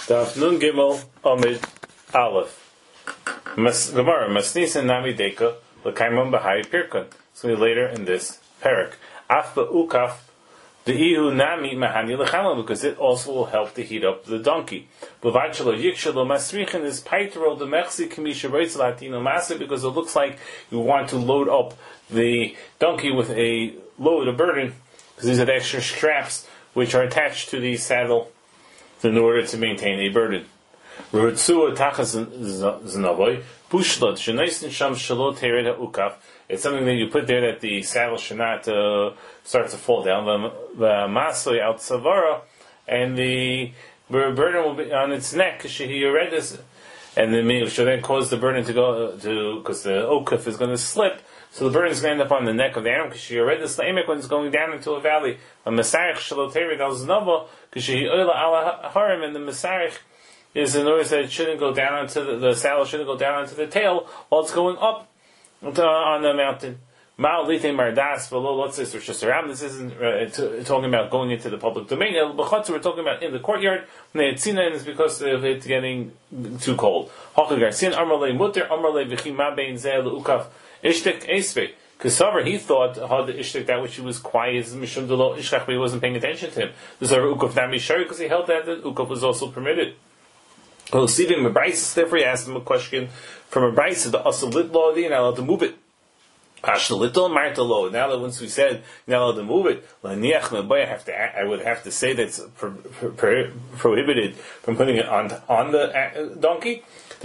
Daf Nun Gimel Amid Aleph. Gemara Masnisin Nami Deka L'Kaimon B'Hai Pirkon. It's going to be later in this parak. Afba Ukaf the Ihu Nami Mahani L'Chalam, because it also will help to heat up the donkey. B'Vachalo Yikshalo Masrichin is Paitro the Mechsi Kamisha Reitz Latino Masa, because it looks like you want to load up the donkey with a load, a burden, because these are the extra straps which are attached to the saddle in order to maintain a burden. It's something that you put there that the saddle should not start to fall down. And the burden will be on its neck, and the should then cause the burden to go to, because the okaf is going to slip. So the burden is going to end up on the neck of the animal, because she read this when it's going down into a valley. And the Masarich is in order that it shouldn't go down onto the saddle shouldn't go down onto the tail while it's going up on the mountain. This isn't talking about going into the public domain. We're talking about in the courtyard. It's because of it getting too cold. Kasavar, he thought how the ishtik that which he was quiet is mishum delo ishkach, but he wasn't paying attention to him. This is ukaf nami shari, because he held that ukaf was also permitted. Well, Stephen Mabrice, therefore he asked him a question from Mabrice, the asalit law, you're not allowed to move it. Ashalitol martalo. Now that once we said you're not allowed to move it, I would have to say that's prohibited from putting it on the donkey. The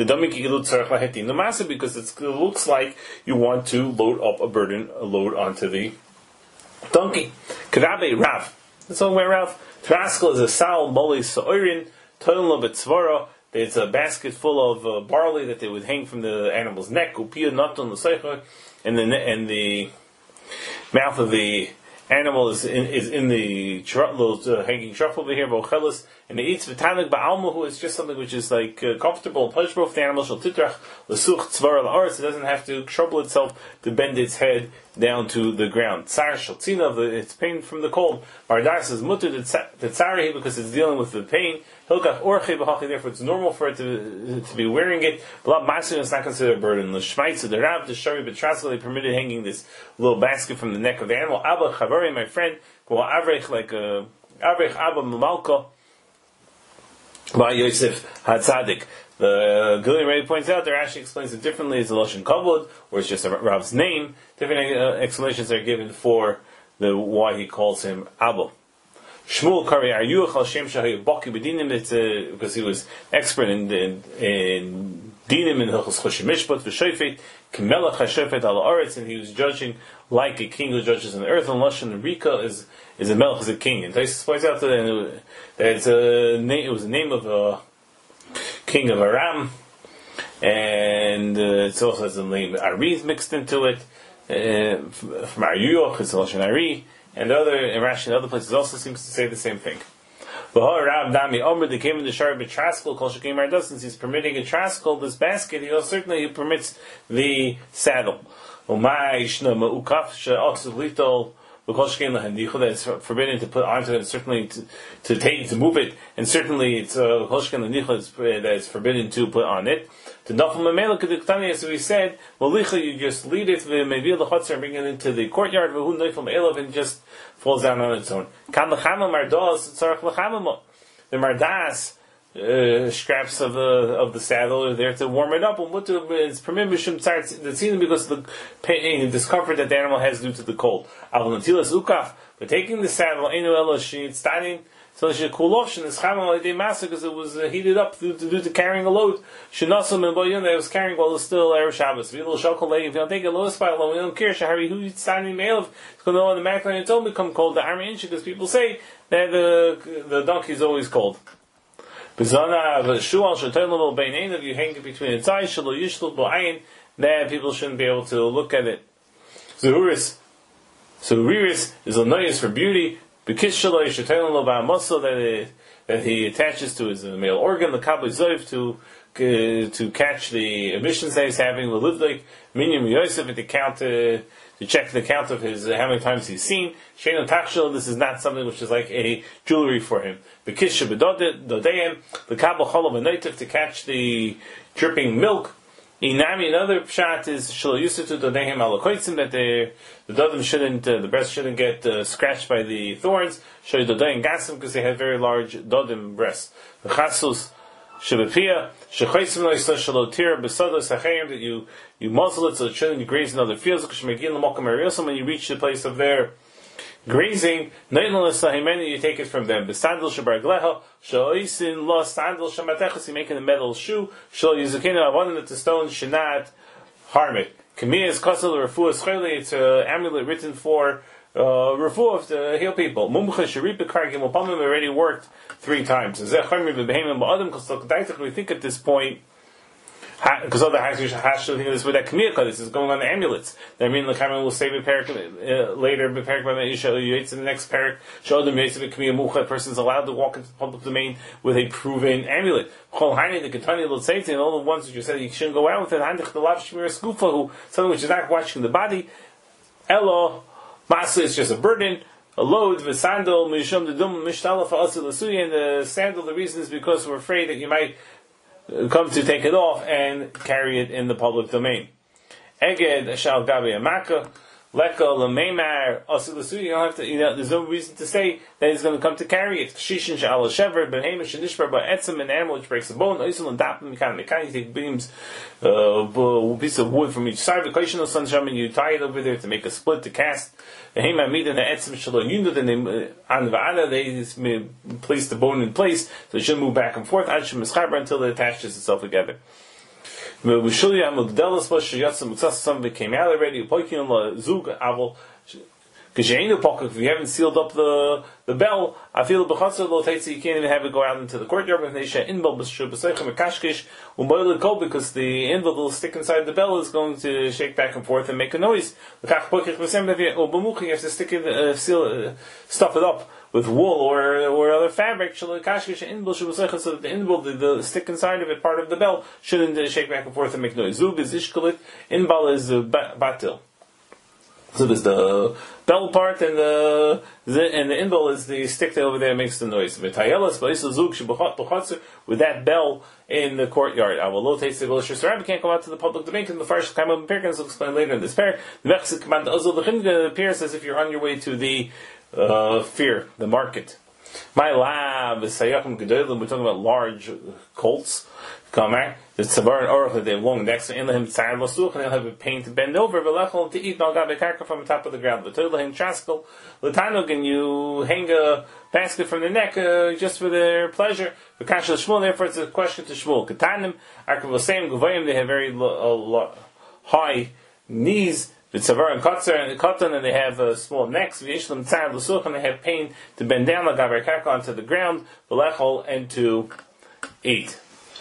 because it looks like you want to load up a load onto the donkey. Kadabe Rav. That's all where Rav. Traskal is a sal moli soirin toilon betzvara. It's a basket full of barley that they would hang from the animal's neck. Upia naton l'seicha, and the mouth of the animal is in the little hanging trough over here. Bochelis, and it eats v'tanig ba'alma, who is just something which is like comfortable and pleasurable for the animal. Shal titrach l'such tzvar la'aretz. It doesn't have to trouble itself to bend its head down to the ground. Tsar shal tzina, it's pain from the cold. Mardas is mutter the tzarahi, because it's dealing with the pain. Hilkach orche b'hachi, therefore it's normal for it to be wearing it. But masin is not considered a burden. L'shmaitz the Rav the shari b'traskal, they permitted hanging this little basket from the neck of the animal. Abba chavari, my friend, go avrech like a avrech abba mamalka by Yosef Hatzadik. The Gillian Ray points out there actually explains it differently. It's a Lashon Kavod, or it's just a Rav's name. Different explanations are given for why he calls him Abba. Shmuel Kari Aryuach al Shem Shahay Baki B'Dinim. It's because he was expert in Dinim and Hilchos Choshim Mishpat v'Shofet K'Melech HaShofet al Haaretz, and he was judging like a king who judges on the earth. And Lashon Rika is a Melech, is a king. And Taisus points out that it was a name of a king of Aram, and it also has the name Ari mixed into it. From Aryuach, it's Lashon Ari. And in Rashi and other places also seems to say the same thing. Rav Dami Omer, they came in the Shari B'Traskal, Kol Shekim Mardas, since he's permitting a traskal, this basket, he permits the saddle. That it's forbidden to put onto it, and certainly to move it, and certainly it's that it's forbidden to put on it. To Nafal Mamela Keduktani, as we said, Malicha, you just lead it, maybe the Chotzer, and bring it into the courtyard, Vahu Nafal Ma'elav, and just falls down on its own. Kan Lachama Mardas, Tzarach Lachamama. The Mardas straps of the saddle are there to warm it up, and it's permitted because of the pain and discomfort that the animal has due to the cold. But taking the saddle, so she cool off, and it's because it was heated up due to carrying a load. Shenasum and Boyan that was carrying while it's still Erev Shabbos. If you don't take a low spot, we don't care. Shahari who standing male, it's going to automatically its own become cold. The army inch, because people say that the donkey is always cold. If you hang it between its eyes, then people shouldn't be able to look at it. Zuhuris is a noise for beauty. That he attaches to his male organ, the kabel zoiv, to catch the emissions that he's having, the livdik, minim Yosef, to count to check the count of his how many times he's seen. Sheino Takshil, this is not something which is like a jewelry for him. The Kisha B'Dodeim, the Kabel Cholav Anoitiv, to catch the dripping milk. Inami, another pshat is Shlo Yusutu Dodeim Alokoitzim, that the Dodim shouldn't, the breast shouldn't get scratched by the thorns. Shlo Dodeim Gasim, because they have very large Dodim breasts. The Chasus Shebepia, Shechoitzim Lo Yisla Shlo Tira Besodo Sachayim, that you muzzle it so it shouldn't graze in other fields. Kshmegin L'Mokum Ariosam, when you reach the place of their grazing, you take it from them. Besandal Shabargleha, Shoisin Lo Sandal Shamatechas, you make in a metal shoe, Shol Yizukina, one that the stone should not harm it. Kamiyah is Kosel Refuah Schele, it's an amulet written for Refuah to heal people. Mumcha Sharip Kargim Upamim already worked 3 times. We think at this point, because other hashtags think this with that kamiyah, this is going on the amulets. I mean, the Kamen will say later, the next parak, show them the kamiyah mucha, person is allowed to walk into the public domain with a proven amulet. Chol Haini, the Ketani will say, and all the ones that you said you shouldn't go out with it, Handich the Lav Shmir Skufa, something which is not watching the body. Elo, Masa is just a burden. A load, the sandal, Mishum the Dum Mishtala for Asil Asuya, and the sandal, the reason is because we're afraid that you might come to take it off and carry it in the public domain. Eged shal gabi amaka leka lemeimar asilasuy. You don't have to. There's no reason to say that he's going to come to carry it. Shishin shal shever behemish nishbar by etzem, an animal which breaks a bone. Oisul and dapim mekan. You take beams, piece of wood from each side. The kaishin of sunshine, and you tie it over there to make a split to cast. The hema mid and the etzem shalo yundu. Then they place the bone in place, so it shouldn't move back and forth. Until it attaches itself together. If you haven't sealed up the bell, I feel you can't even have it go out into the courtyard because the inval will stick inside the bell is going to shake back and forth and make a noise. You have to stick it, stuff it up with wool or other fabric, so that the inval, the stick inside of it, part of the bell, shouldn't shake back and forth and make noise. Zug is ishkalit, inbal is batil. So there's the bell part, and the inbal is the stick that over there makes the noise. With that bell in the courtyard, I will lotate the Rabbi can't go out to the public domain because the first time of Perkins will explain later in this pair. The appears as if you're on your way to the fear, the market. My lab is Sayakum Gedolim. We're talking about large colts. The Tzabar and Orach, they have long necks, and they'll have a pain to bend over, to eat Nalgabe from the top of the ground. The Toilahim Chaskal, Latanug, and you hang a basket from the neck just for their pleasure. The Kasha Shmuel, therefore it's a question to Shmuel. Katanim, Arkavosayim, Guvayim, they have very high knees. The Tzavar and Katan, and they have small necks. V'yishlam Tzad L'such, and they have pain to bend down Lagabe Karka onto the ground, and to eat.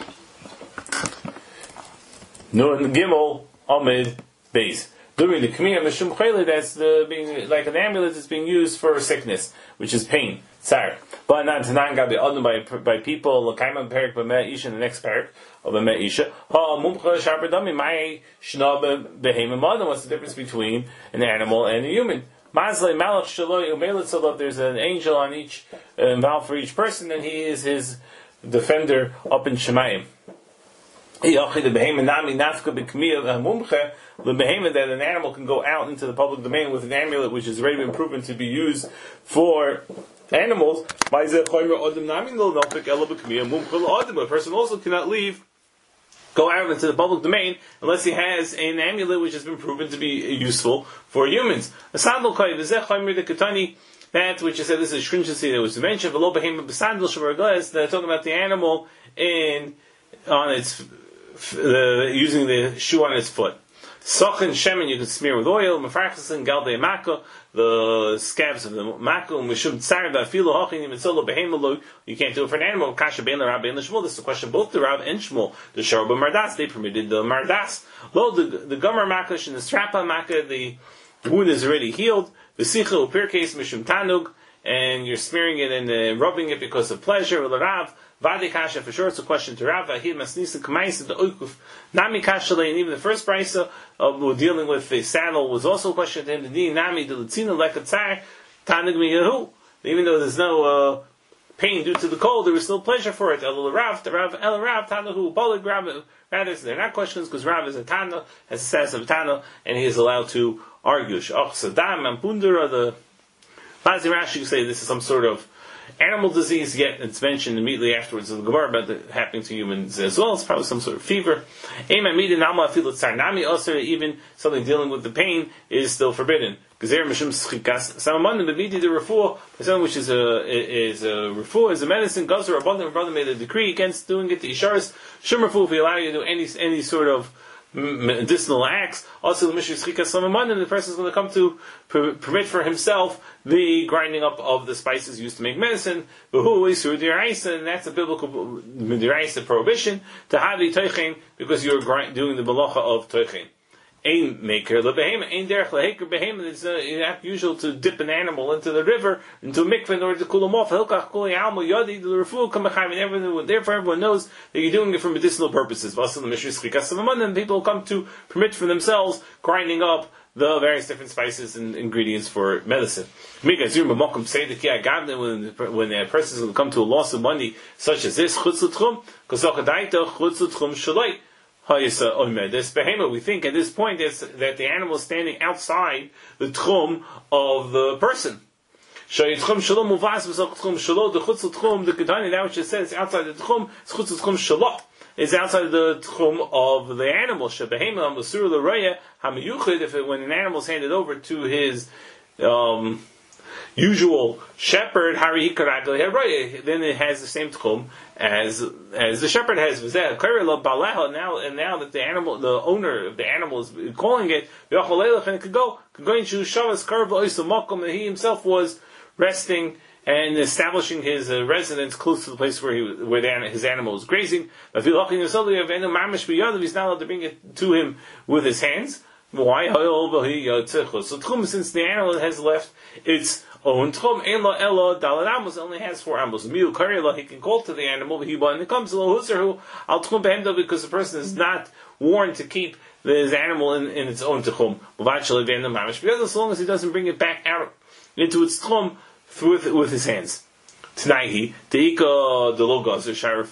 Nun Gimel Amid Beis. During the Kamiyah Mishum Chayla, that's being like an amulet that's being used for sickness, which is pain, tsar. But not Tanan Gabi Adam by people. L'kaimam Perik b'Meh Isha, in the next Perik of B'Meh Isha. Ha Mumcha Sharbadami Mai Shnab Beheim Adam. What's the difference between an animal and a human? Mazle Malach Shaloi Umelit Salov. There's an angel on each involved for each person, and he is his defender up in Shemayim. That an animal can go out into the public domain with an amulet which has already been proven to be used for animals. A person also cannot go out into the public domain unless he has an amulet which has been proven to be useful for humans. That which is said, this is stringency that was mentioned. They're talking about the animal on its using the shoe on its foot. Sochin shemen you can smear with oil. Mefarchasin galde mako, the scabs of the mako. Mishum tsar da filo hachin imitzolo behemelo. You can't do it for an animal. Kasha bein the Rabbi and the Shmuel. This is a question both the Rav and Shmuel. The Shorba Mardas, they permitted the Mardas. Lo the Gomer makosh and the Strapa maka, the wound is already healed. The Sicha upir case mishum tanug, and you're smearing it and rubbing it because of pleasure. The Rav Vadi kasha, for sure it's a question to Rav. Vahid masnisa k'maisa the oikuf nami kasha, and even the first brisa we're dealing with the saddle was also a question to him. The din nami the latina lekatzar tanig miyahu. Even though there's no pain due to the cold, there was still pleasure for it. El Rav Tanahu Bolig Rav. Rather, they're not questions because Rav is a Tana, has the status of a Tana, and he is allowed to argue. Shach Sadam Ampundura, the Bazi Rashi say this is some sort of animal disease, yet it's mentioned immediately afterwards in the Gemara about it happening to humans as well. It's probably some sort of fever. Even something dealing with the pain is still forbidden. Something which is a refuah, is a medicine. Gazer abundant brother made a decree against doing it. The Isharis Shumrafu, if we allow you to do any sort of medicinal acts. Also, the person is going to come to permit for himself the grinding up of the spices used to make medicine. And that's a biblical deraisa prohibition to have the toichen because you're doing the malacha of toichen. Ein maker lebehema, ein derech leheker behema. It's not usual to dip an animal into the river, into a mikveh in order to cool them off. Hilkach kuli almo yadi the refuah kamachayim, and therefore everyone knows that you're doing it for medicinal purposes. And people come to permit for themselves grinding up the various different spices and ingredients for medicine. When a person is going to come to a loss of money such as this, this behemoth, we think at this point that the animal is standing outside the tchum of the person. The that which it says outside the tchum is outside the tchum of the animal. When an animal is handed over to his usual shepherd, then it has the same tchum as the shepherd has. Now that the animal, the owner of the animal is calling it, and it could go and he himself was resting and establishing his residence close to the place where his animal was grazing. If he's not allowed to bring it to him with his hands. Why? Since the animal has left its own tchum, only has 4 animals. He can call to the animal, but when it comes to because the person is not warned to keep his animal in its own tchum. As long as he doesn't bring it back out into its tchum with his hands. Tonight, there are those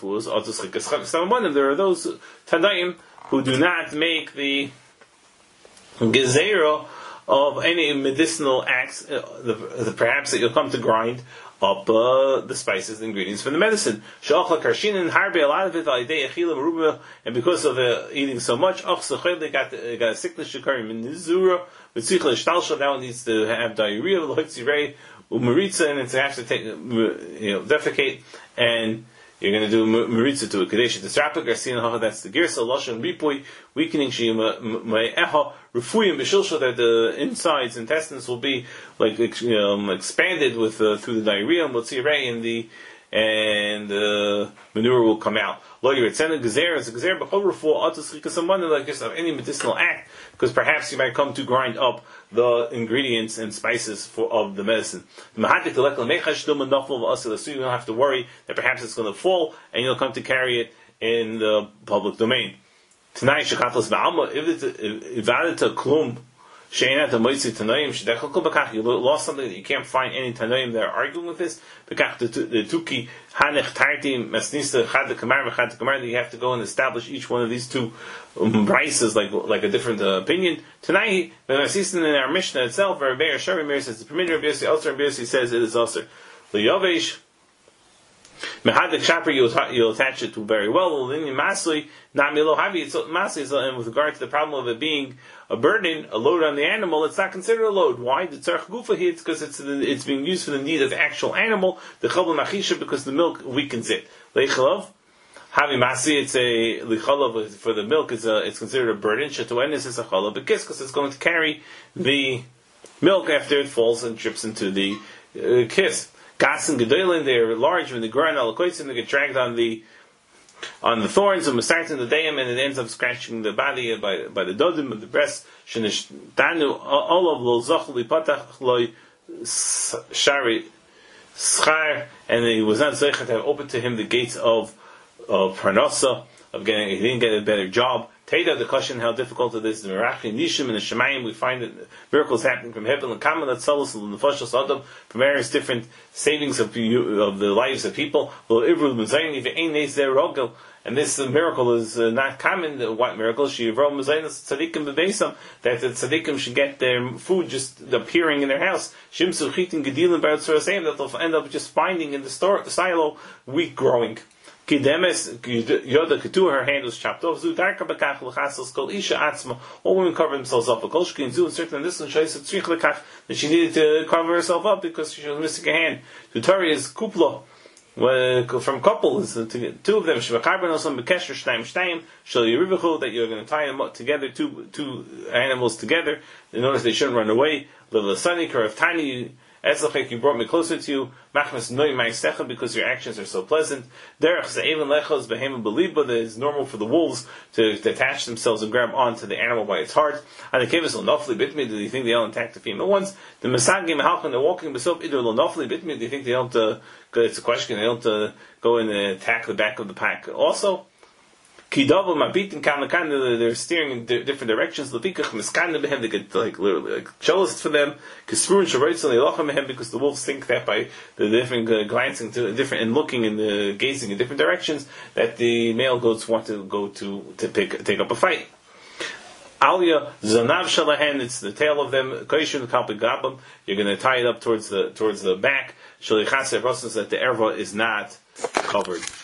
Tanaim who do not make the gezerah of any medicinal acts, perhaps that you'll come to grind up the spices, the ingredients for the medicine. And because of eating so much, they got a sickness. That one needs to have diarrhea, and it's have to take, defecate, and you're going to do maritza to it. Kadesh Tisrapik Garcina, that's the Girsa Lashon Ripui, weakening Shima Maeha Refuyim Bishilsha, that the insides, intestines will be like expanded with through the diarrhea, and the manure will come out. Lo Yiritzena Gezer is a Gezer B'chol Refuah Atus Chikasamana, like just of any medicinal act, because perhaps you might come to grind up the ingredients and spices of the medicine. So you don't have to worry that perhaps it's going to fall and you'll come to carry it in the public domain. Tonight, if it's added to klum, you lost something that you can't find any Tanoim that are arguing with this. The Tuki Hanech Tartim Masnista Chad the Kamar Chad the Kamar, that you have to go and establish each one of these two brises like a different opinion. Tonight, the Masnista in our Mishnah itself, Rabbi Shari Meir says the permitted, Rabbi Yossi Elser, Rabbi Yossi says it is also the Yovesh. Mehadik Shapar, you'll attach it to very well. And with regard to the problem of it being a burden, a load on the animal, it's not considered a load. Why? The tzarech gufa here, it's because it's being used for the need of the actual animal. The chabal machisha, because the milk weakens it. Leichalav, havi masi, it's a lichalav for the milk. It's considered a burden. Shatuenis is a chalav because it's going to carry the milk after it falls and drips into the kiss. Gas and Gedolim, they're large when they grow in alakoitzim, they get dragged on the thorns of Masart in the Dayim, and it ends up scratching the body by the dodim of the breast. Shenishtanu all of lo zachli patach loy shari schar, and he was not zeicher to have opened to him the gates of parnasa, of getting, he didn't get a better job. Teda, the question how difficult it is, the Merachim Nishim and the Shemayim, we find that miracles happening from heaven, and Kamalat Salas and Nefashos Adam, from various different savings of the lives of people. And this miracle is not common. What miracle? That the tzaddikim should get their food just appearing in their house. That they'll end up just finding in the silo wheat growing. Kidemes Yoda Ketu, her hand was chopped off. Zu darka bekach l'chasel kol isha atzma. All women cover themselves up. Kol shkin zu, and certainly this one shows that she needed to cover herself up because she was missing a hand. Tutari is kuplo. From couples, two of them, that you're going to tie them up together, two animals together, in order that they shouldn't run away. You brought me closer to you, because your actions are so pleasant. That is normal for the wolves to attach themselves and grab onto the animal by its heart. Do you think they don't attack the female ones? The Masagim, they're walking, do you think they don't, it's a question, they don't go and attack the back of the pack also? They're steering in different directions. They get literally jealous for them because the wolves think that by the different glancing to different and looking and gazing in different directions that the male goats want to go to take up a fight. Alya zanav shalahen, it's the tail of them. You're going to tie it up towards the back. That the erva is not covered.